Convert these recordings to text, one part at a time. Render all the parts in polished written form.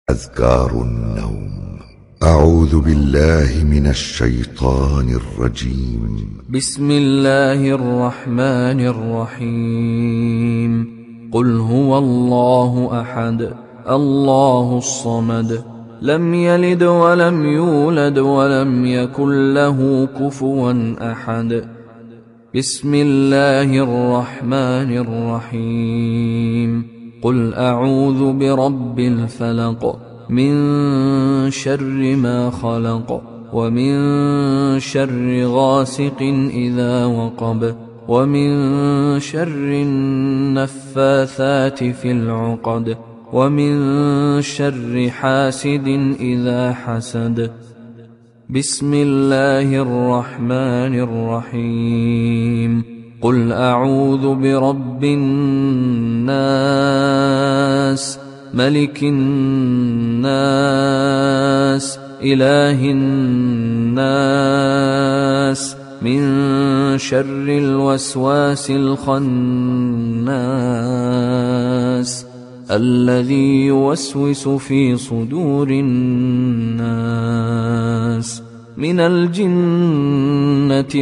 أذكار النوم. أعوذ بالله من الشيطان الرجيم. بسم الله الرحمن الرحيم. قل هو الله أحد الله الصمد لم يلد ولم يولد ولم يكن له كفوا أحد. بسم الله الرحمن الرحيم. قل أعوذ برب الفلق من شر ما خلق ومن شر غاسق إذا وقب ومن شر النفاثات في العقد ومن شر حاسد إذا حسد. بسم الله الرحمن الرحيم. قل أعوذ برب الناس ملك الناس إله الناس من شر الوسواس الخناس الذي يوسوس في صدور الناس من الجنة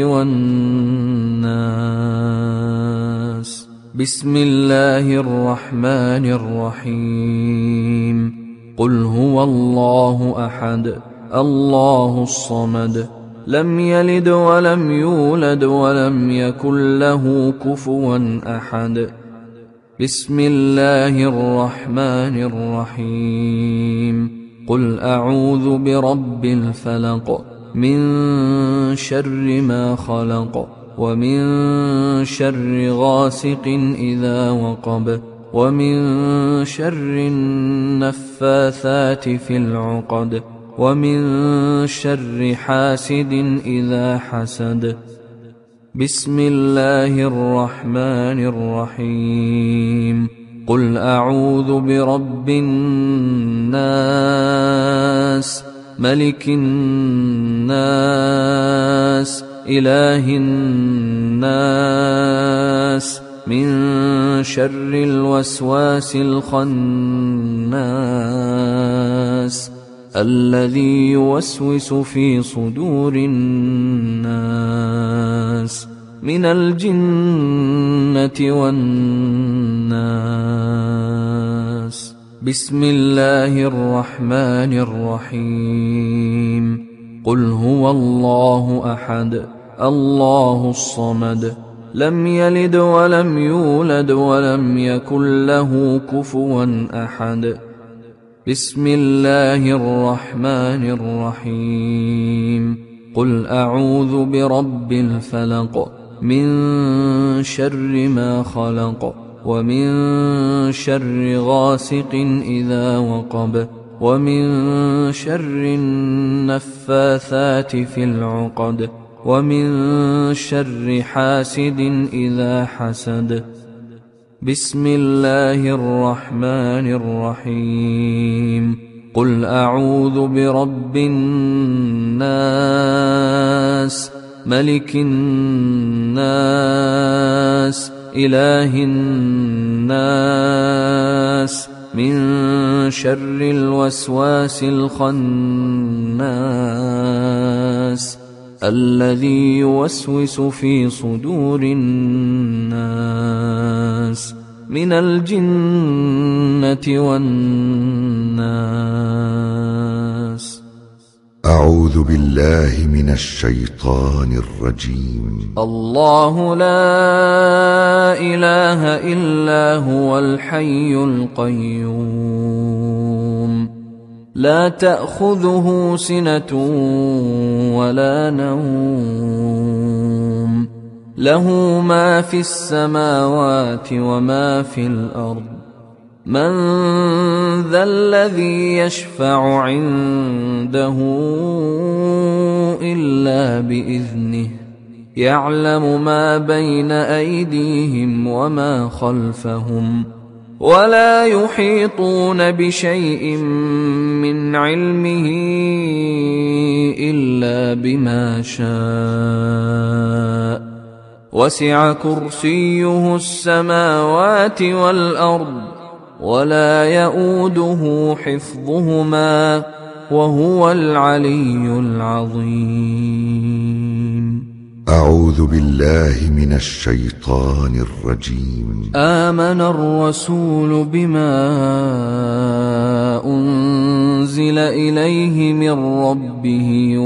والناس. بسم الله الرحمن الرحيم. قل هو الله أحد الله الصمد لم يلد ولم يولد ولم يكن له كفوا أحد. بسم الله الرحمن الرحيم. قل أعوذ برب الفلق من شر ما خلق ومن شر غاسق إذا وقب ومن شر النفاثات في العقد ومن شر حاسد إذا حسد. بسم الله الرحمن الرحيم. قل أعوذ برب الناس ملك الناس إله الناس من شر الوسواس الخناس الذي يوسوس في صدور الناس من الجنة والناس. بسم الله الرحمن الرحيم. قل هو الله أحد الله الصمد لم يلد ولم يولد ولم يكن له كفوا أحد. بسم الله الرحمن الرحيم. قل أعوذ برب الفلق من شر ما خلق ومن شر غاسق إذا وقب ومن شر النفاثات في العقد ومن شر حاسد إذا حسد. بسم الله الرحمن الرحيم. قل أعوذ برب الناس ملك الناس إله الناس من شر الوسواس الخناس الذي يوسوس في صدور الناس من الجنة والناس. أعوذ بالله من الشيطان الرجيم. الله لا إله إلا هو الحي القيوم لا تأخذه سنة ولا نوم له ما في السماوات وما في الأرض. من ذا الذي يشفع عنده إلا بإذنه يعلم ما بين أيديهم وما خلفهم ولا يحيطون بشيء من علمه إلا بما شاء وسع كرسيه السماوات والأرض ولا يؤوده حفظهما وهو العلي العظيم. أعوذ بالله من الشيطان الرجيم. آمن الرسول بما أنزل إليه من ربه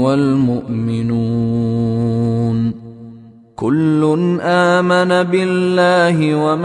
والمؤمنون كل آمن بالله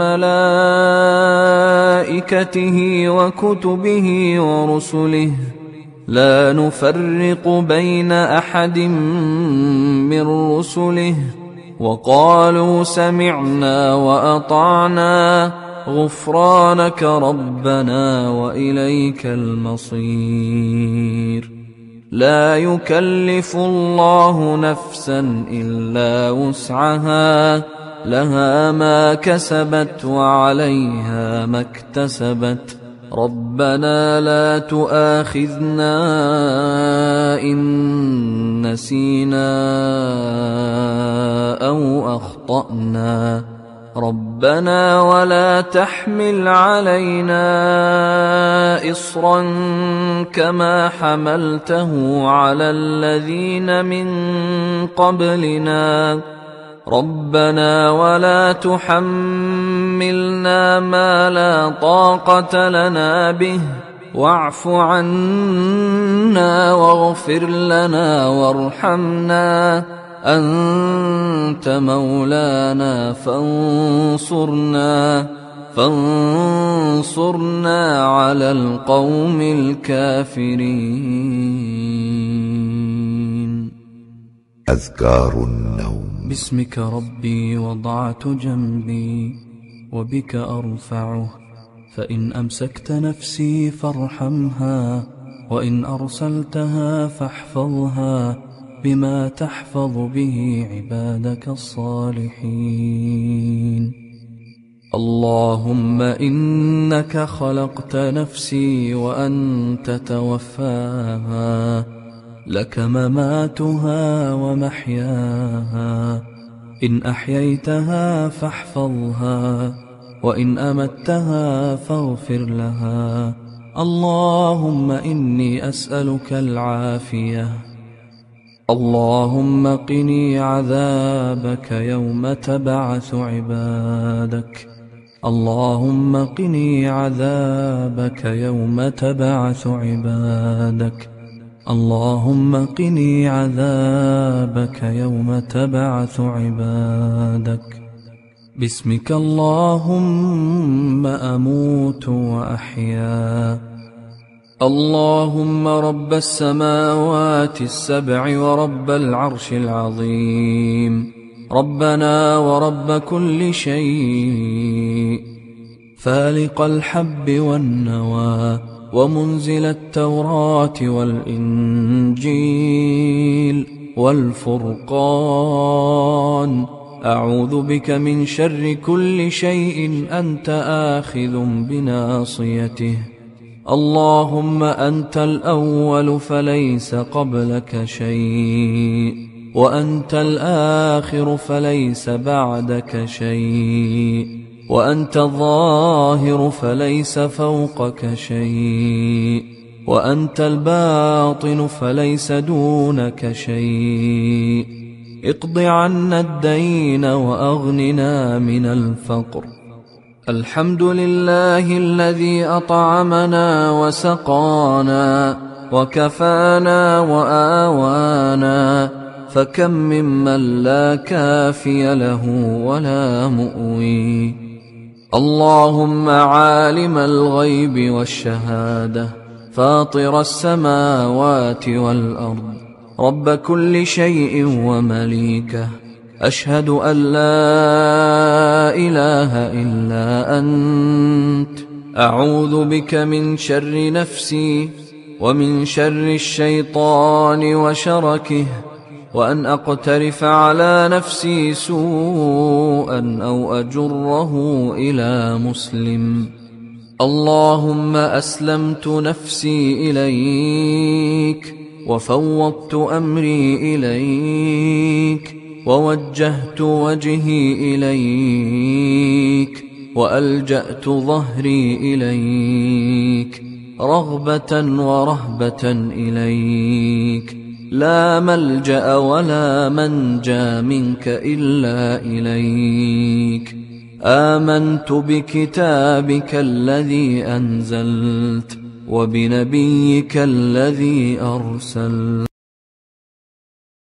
وملائكته وكتبه ورسله لا نفرق بين أحد من رسله وقالوا سمعنا وأطعنا غفرانك ربنا وإليك المصير. لا يكلف الله نفسا إلا وسعها لها ما كسبت وعليها ما اكتسبت ربنا لا تؤاخذنا إن نسينا أو أخطأنا ربنا ولا تحمل علينا إصرا كما حملته على الذين من قبلنا ربنا ولا تحملنا ما لا طاقة لنا به واعف عنا واغفر لنا وارحمنا أنت مولانا فانصرنا على القوم الكافرين. أذكار النوم. باسمك ربي وضعت جنبي وبك أرفعه فإن أمسكت نفسي فارحمها وإن أرسلتها فاحفظها بما تحفظ به عبادك الصالحين. اللهم إنك خلقت نفسي وأنت توفاها لك مماتها ومحياها إن أحييتها فاحفظها وإن أمتها فاغفر لها. اللهم إني أسألك العافية. اللهم قني عذابك يوم تبعث عبادك. اللهم قني عذابك يوم تبعث عبادك. اللهم قني عذابك يوم تبعث عبادك. باسمك اللهم أموت وأحيا. اللهم رب السماوات السبع ورب العرش العظيم ربنا ورب كل شيء فالق الحب والنوى ومنزل التوراة والإنجيل والفرقان أعوذ بك من شر كل شيء أنت آخذ بناصيته. اللهم أنت الأول فليس قبلك شيء وأنت الآخر فليس بعدك شيء وأنت الظاهر فليس فوقك شيء وأنت الباطن فليس دونك شيء. اقض عنا الدين وأغننا من الفقر. الحمد لله الذي أطعمنا وسقانا وكفانا وآوانا فكم ممن لا كافي له ولا مؤوي. اللهم عالم الغيب والشهادة فاطر السماوات والأرض رب كل شيء ومليكه أشهد أن لا إله إلا أنت أعوذ بك من شر نفسي ومن شر الشيطان وشركه وأن أقترف على نفسي سوءا أو أجره إلى مسلم. اللهم أسلمت نفسي إليك وفوضت أمري إليك ووجهت وجهي إليك وألجأت ظهري إليك رغبة ورهبة إليك، لا ملجأ ولا منجى منك إلا إليك. آمنت بكتابك الذي أنزلت وبنبيك الذي أرسلت.